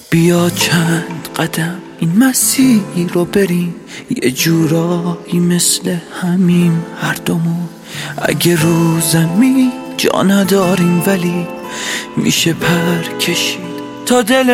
بیا چند قدم این مسیر رو بریم، یه جورایی مثل همیم هر دومون. اگه رو زمین جا نداریم ولی میشه پر کشید تا دل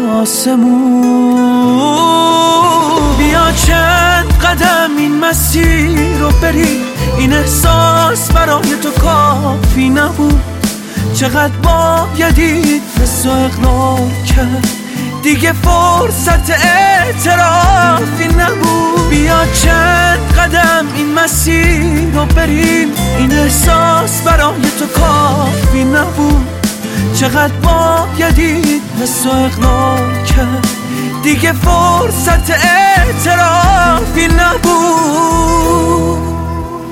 آسمون. بیا چند قدم این مسیر رو بریم، این احساس برای تو کافی نبود. چقدر بایدید حس و اقرار کرد، دیگه فرصت اعترافی نبود. بیا چند قدم این مسیر رو بریم، این احساس برای تو کافی نبود. چقدر بایدید حس و اقرار کرد، دیگه فرصت اعترافی نبود.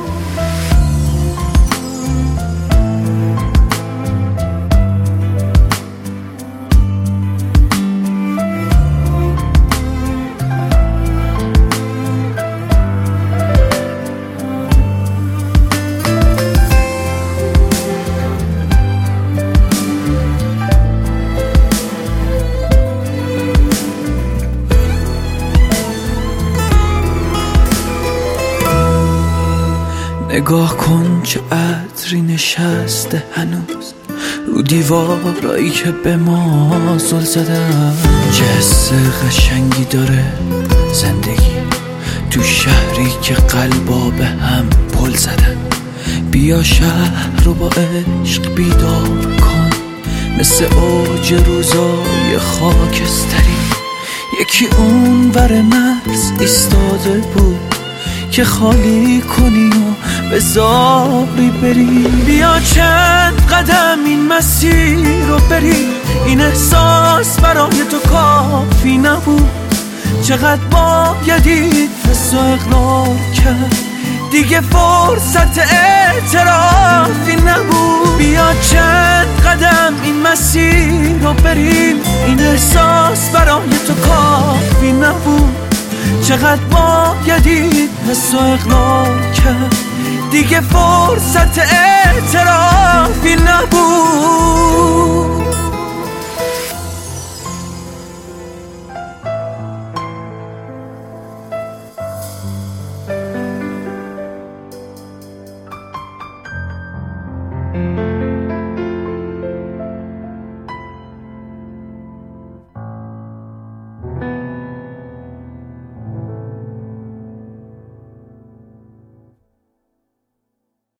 نگاه کن چه عطری نشسته هنوز رو دیوارایی که به ما زل زدن. چه حس قشنگی داره زندگی تو شهری که قلبا به هم پل زدن. بیا شهر رو با عشق بیدار کن، مثل اوج روزای خاکستری. یکی اون ور مرز ایستاده بود که خالی کنی و به زاری بری. بیا چند قدم این مسیر رو بریم، این احساس برای تو کافی نبود. چقدر بایدید حس و اقرار کرد، دیگه فرصت اعترافی نبود. بیا چند قدم این مسیر رو بریم، این احساس برای تو کافی نبود. چقدر بایدید حس و اقرار کرد، دیگه فرصت اعترافی نبود.